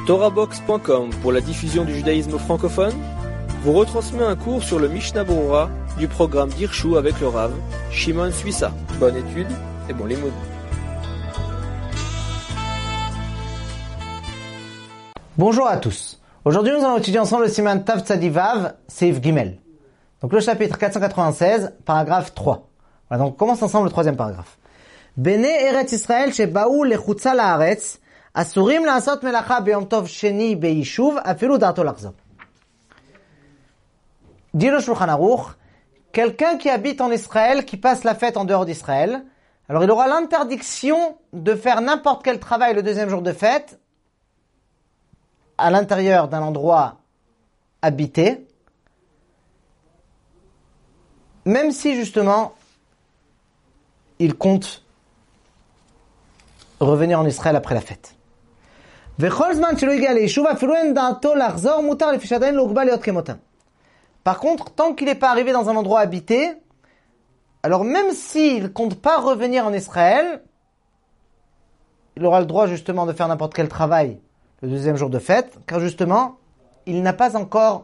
TorahBox.com pour la diffusion du judaïsme francophone vous retransmet un cours sur le Mishnah Berurah du programme d'Irshu avec le Rav Shimon Suissa. Bonne étude et bon limoud. Bonjour à tous. Aujourd'hui, nous allons étudier ensemble le Siman Tav Tzadi Vav, Seif Gimel. Donc le chapitre 496, paragraphe 3. Voilà, donc on commence ensemble le troisième paragraphe. Bene Eretz Israël shebaou lechutza laaretz asurim la'asot melacha beyom tov sheni beyishuv afilu da'ato lachzor. Dit le Shulchan Aruch, quelqu'un qui habite en Israël, qui passe la fête en dehors d'Israël, alors il aura l'interdiction de faire n'importe quel travail le deuxième jour de fête à l'intérieur d'un endroit habité, même si justement il compte revenir en Israël après la fête. Par contre, tant qu'il n'est pas arrivé dans un endroit habité, alors même s'il ne compte pas revenir en Israël, il aura le droit justement de faire n'importe quel travail le deuxième jour de fête, car justement, il n'a pas encore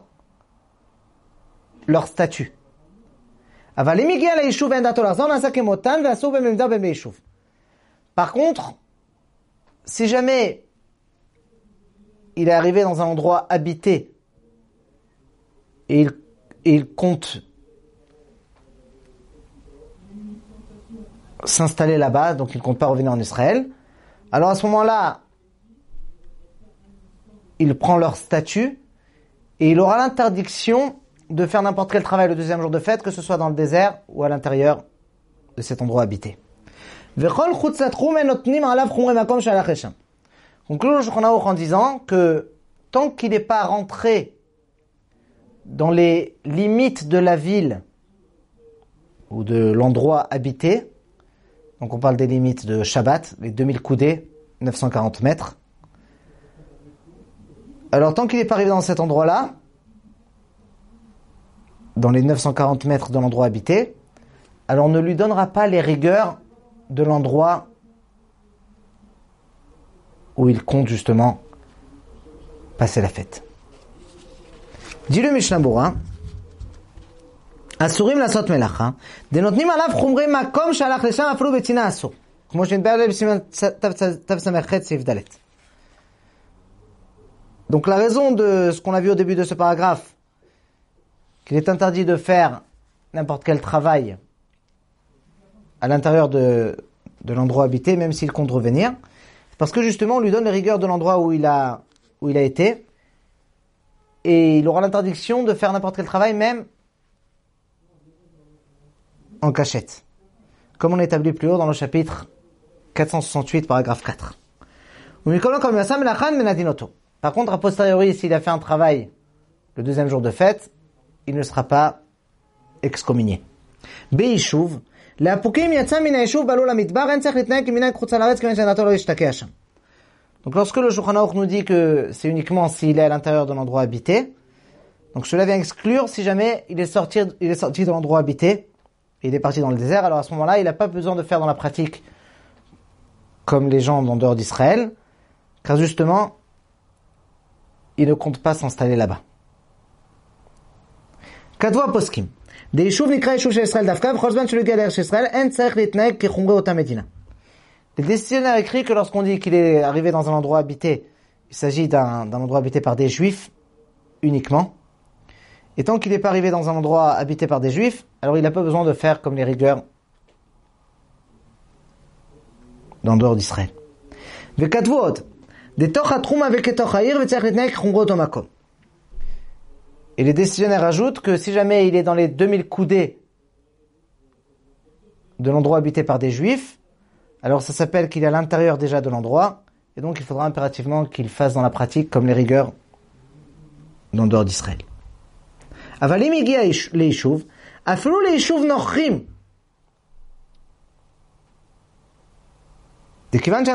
leur statut. Par contre, si jamais il est arrivé dans un endroit habité et il compte s'installer là-bas, donc il ne compte pas revenir en Israël, alors à ce moment-là, il prend leur statut et il aura l'interdiction de faire n'importe quel travail le deuxième jour de fête, que ce soit dans le désert ou à l'intérieur de cet endroit habité. Conclut le Shulchan Aruch en disant que tant qu'il n'est pas rentré dans les limites de la ville ou de l'endroit habité, donc on parle des limites de Shabbat, les 2000 coudées, 940 mètres, alors tant qu'il n'est pas arrivé dans cet endroit-là, dans les 940 mètres de l'endroit habité, alors on ne lui donnera pas les rigueurs de l'endroit où il compte justement passer la fête. Dit le Mishnah Berurah, Asurim lasot melacha, denotnim alav chumrei makom shalach lesham aflu betzina asur. כמו שנתבהר בסימן תו ס"ח סעיף ד'. Donc la raison de ce qu'on a vu au début de ce paragraphe, qu'il est interdit de faire n'importe quel travail à l'intérieur de l'endroit habité, même s'il compte revenir, parce que justement on lui donne les rigueurs de l'endroit où il a été, et il aura l'interdiction de faire n'importe quel travail, même en cachette, comme on a établi plus haut dans le chapitre 468, paragraphe 4. Par contre, a posteriori, s'il a fait un travail le deuxième jour de fête, il ne sera pas excommunié. Be'ishuv, donc lorsque le Shulchan Aruch nous dit que c'est uniquement s'il est à l'intérieur de l'endroit habité, donc cela vient exclure si jamais il est sorti de l'endroit habité et il est parti dans le désert, alors à ce moment-là, il n'a pas besoin de faire dans la pratique comme les gens en dehors d'Israël, car justement, il ne compte pas s'installer là-bas. Kadva poskim. Des yishuv nikra yishuv shel Israël dafka, v'chol zman shelo yagia l'eretz Israël, en tzarich litnaeg kechumrei ota medina. Les décisionnaires écrits que lorsqu'on dit qu'il est arrivé dans un endroit habité, il s'agit d'un endroit habité par des juifs uniquement. Et tant qu'il n'est pas arrivé dans un endroit habité par des juifs, alors il n'a pas besoin de faire comme les rigueurs d'en dehors d'Israël. V'katvu od. Et les décisionnaires ajoutent que si jamais il est dans les 2000 coudées de l'endroit habité par des juifs, alors ça s'appelle qu'il est à l'intérieur déjà de l'endroit, et donc il faudra impérativement qu'il fasse dans la pratique comme les rigueurs d'en dehors d'Israël. Avalim igia leishuv, aflu leishuv nochrim. Donc le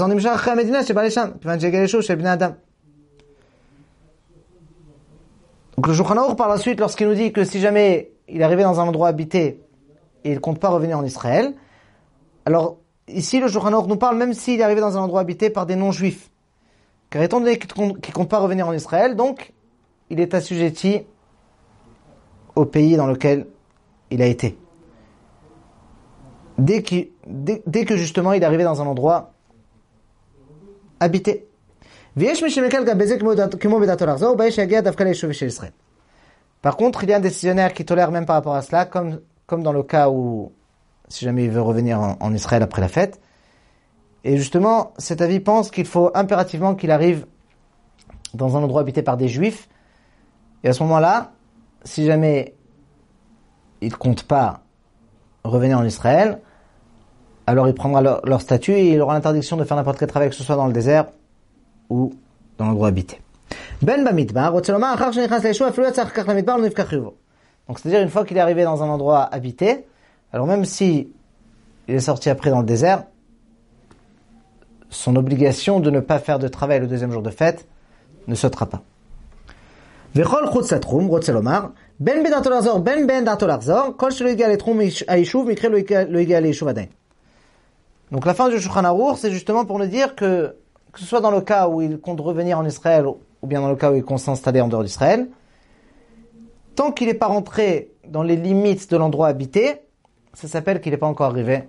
Shulchan Aruch par la suite, lorsqu'il nous dit que si jamais il est arrivé dans un endroit habité et il ne compte pas revenir en Israël, alors ici le Shulchan Aruch nous parle même s'il est arrivé dans un endroit habité par des non-juifs. Car étant donné qu'il compte pas revenir en Israël, donc il est assujetti au pays dans lequel il a été. Dès que justement il est arrivé dans un endroit habité. Par contre, il y a un décisionnaire qui tolère même par rapport à cela, comme dans le cas où, si jamais il veut revenir en Israël après la fête. Et justement, cet avis pense qu'il faut impérativement qu'il arrive dans un endroit habité par des Juifs. Et à ce moment-là, si jamais il compte pas revenir en Israël, alors il prendra leur statut et il aura l'interdiction de faire n'importe quel travail, que ce soit dans le désert ou dans l'endroit habité. Donc c'est-à-dire une fois qu'il est arrivé dans un endroit habité, alors même si il est sorti après dans le désert, son obligation de ne pas faire de travail le deuxième jour de fête ne sautera pas. Donc la fin du Shulchan Aruch, c'est justement pour nous dire que ce soit dans le cas où il compte revenir en Israël ou bien dans le cas où il compte s'installer en dehors d'Israël, tant qu'il n'est pas rentré dans les limites de l'endroit habité, ça s'appelle qu'il n'est pas encore arrivé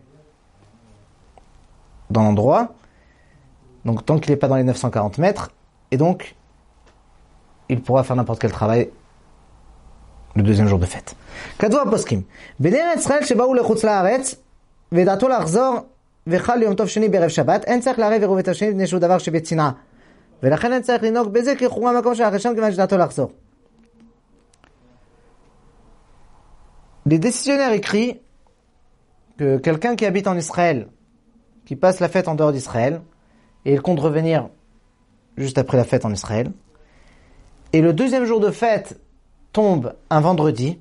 dans l'endroit. Donc tant qu'il n'est pas dans les 940 mètres, et donc il pourra faire n'importe quel travail le deuxième jour de fête. Kadva poskim. B'nei Israël shebaou lechutz la'aretz ve'dato lachzor v'chal yom tov sheni berev Shabbat en tzarich la'arev ve'ruvet hasheni b'nei shu davar shebetzina ולכן אין צריך לנהוג בזה כי חורמה מקום של הרשם כיוון שדעתו לחזור. Les décisionnaires écrits que quelqu'un qui habite en Israël, qui passe la fête en dehors d'Israël, et il compte revenir juste après la fête en Israël, et le deuxième jour de fête tombe un vendredi,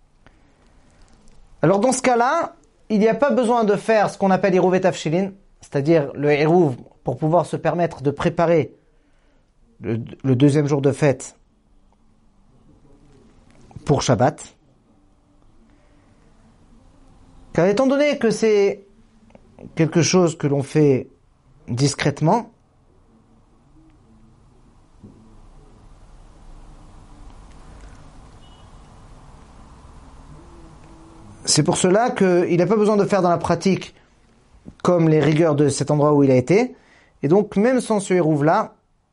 alors dans ce cas-là, il n'y a pas besoin de faire ce qu'on appelle Eruv Tafshilin, c'est-à-dire le Eruv, pour pouvoir se permettre de préparer le deuxième jour de fête pour Shabbat. Car étant donné que c'est quelque chose que l'on fait discrètement, c'est pour cela qu'il n'a pas besoin de faire dans la pratique comme les rigueurs de cet endroit où il a été. Et donc, même sans ce hérouve-là,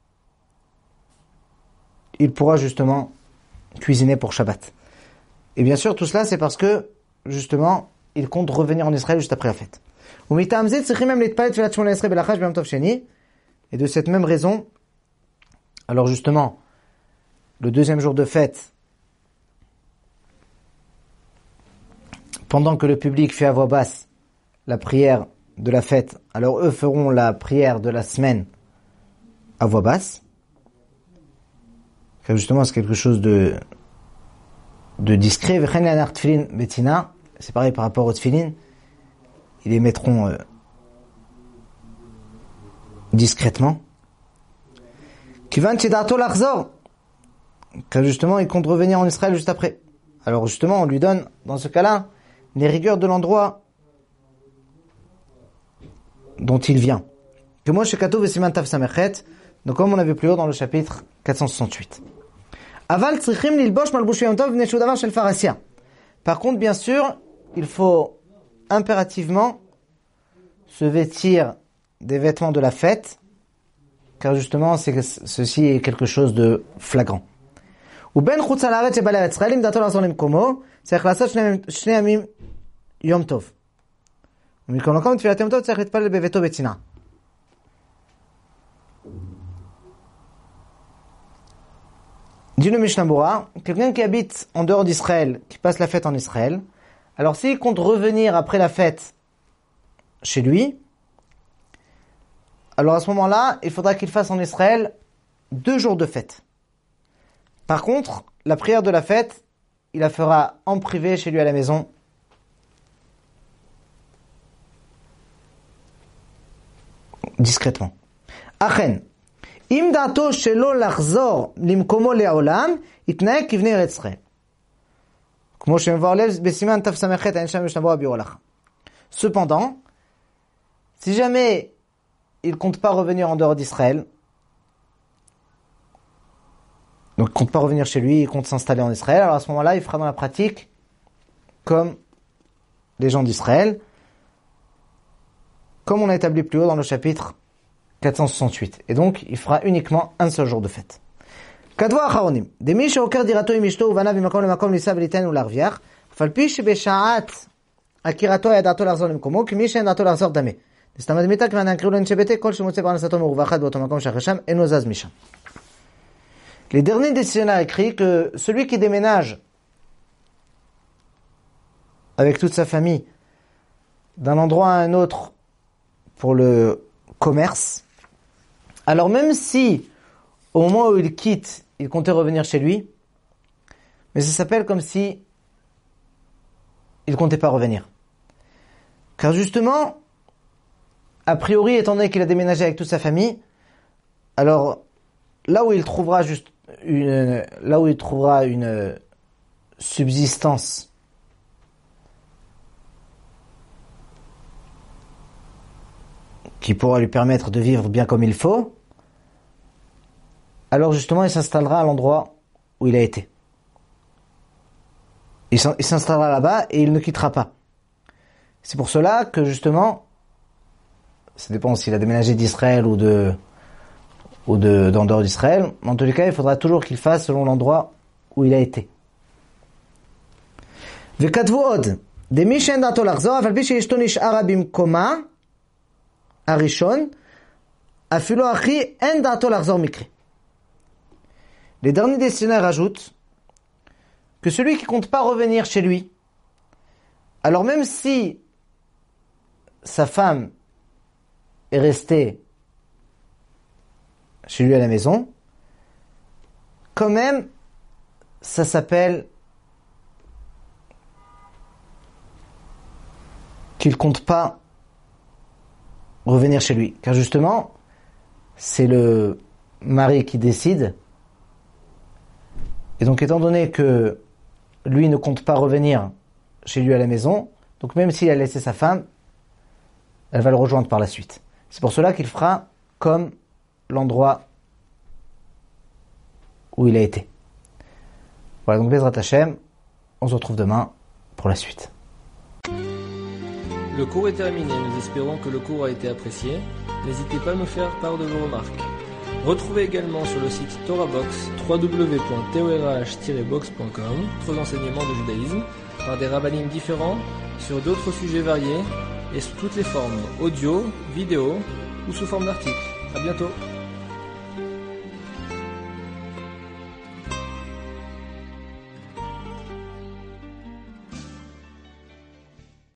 il pourra justement cuisiner pour Shabbat. Et bien sûr, tout cela, c'est parce que, justement, il compte revenir en Israël juste après la fête. Et de cette même raison, alors justement, le deuxième jour de fête, pendant que le public fait à voix basse la prière de la fête, alors eux feront la prière de la semaine à voix basse. Car justement, c'est quelque chose de discret. C'est pareil par rapport au tefillin. Ils les mettront discrètement. Car justement, il compte revenir en Israël juste après. Alors justement, on lui donne, dans ce cas-là, les rigueurs de l'endroit dont il vient. Que moi, chez Katou Vesiman Tav Samechet, donc comme on avait plus haut dans le chapitre 468. Aval tzrichim lilbosh malbush yom tov v'nei shu davar shel farasia. Par contre, bien sûr, il faut impérativement se vêtir des vêtements de la fête, car justement, ceci est quelque chose de flagrant. Ou ben chutz ha'aretz sheba l'eretz Israël im dato la'asor lemkomo, tzarich la'asot shnei yamim yom tov. ומכל מקום תפילת יום טוב צריך להתפלל בביתו בצנעה. Dit le Mishnah Bora, quelqu'un qui habite en dehors d'Israël, qui passe la fête en Israël, alors s'il compte revenir après la fête chez lui, alors à ce moment-là, il faudra qu'il fasse en Israël 2 jours de fête. Par contre, la prière de la fête, il la fera en privé chez lui à la maison, discrètement. Achen, im dato shelo lachzor limkomo le'olam, itnaeg kivnei eretz Israël. כמו שמבואר לב בסימן תס"ח אין שם משנה ברורה ביור הלכה. Cependant, si jamais il compte pas revenir en dehors d'Israël, Donc il compte pas revenir chez lui, il compte s'installer en Israël. Alors à ce moment-là, il fera dans la pratique comme les gens d'Israël, comme on a établi plus haut dans le chapitre 468. Et donc, il fera uniquement un seul jour de fête. Kadwa acharonim. Demi sheoker dirato im ishto uvana v'makom lemakom lisa v'liten u'larviach, אף על פי שבשעת עקירתו ידעתו לחזור למקומו, כמי שאין דעתו לחזור דמה. נסתמא דמיתא כיוון יקריאו לאנשי ביתו, כל שמוצא פרנסתו מרווחת באותו מקום שאחרי שם, אינו זז משם. Les derniers décisionnaires écrits que celui qui déménage avec toute sa famille d'un endroit à un autre pour le commerce, alors même si au moment où il quitte, il comptait revenir chez lui, mais ça s'appelle comme si il comptait pas revenir. Car justement, a priori, étant donné qu'il a déménagé avec toute sa famille, alors là où il trouvera une subsistance qui pourra lui permettre de vivre bien comme il faut, alors justement il s'installera à l'endroit où il a été. Il s'installera là-bas et il ne quittera pas. C'est pour cela que justement, ça dépend s'il a déménagé d'Israël ou d'en dehors d'Israël, mais en tous les cas il faudra toujours qu'il fasse selon l'endroit où il a été. וכתבו עוד, דמי שאין דעתו לחזור, אף על פי שאשתו נשארה במקומה הראשון, אפילו אחי אין דעתו לחזור מקרה. Les derniers décisionnaires rajoutent que celui qui compte pas revenir chez lui, alors même si sa femme est restée chez lui à la maison, quand même, ça s'appelle qu'il compte pas revenir chez lui. Car justement, c'est le mari qui décide. Et donc, étant donné que lui ne compte pas revenir chez lui à la maison, donc même s'il a laissé sa femme, elle va le rejoindre par la suite. C'est pour cela qu'il fera comme l'endroit où il a été. Voilà, donc Bezrat Hashem, on se retrouve demain pour la suite. Le cours est terminé, nous espérons que le cours a été apprécié. N'hésitez pas à nous faire part de vos remarques. Retrouvez également sur le site TorahBox www.torah-box.com d'autres enseignements de judaïsme par des rabbinim différents sur d'autres sujets variés et sous toutes les formes audio, vidéo ou sous forme d'articles. À bientôt.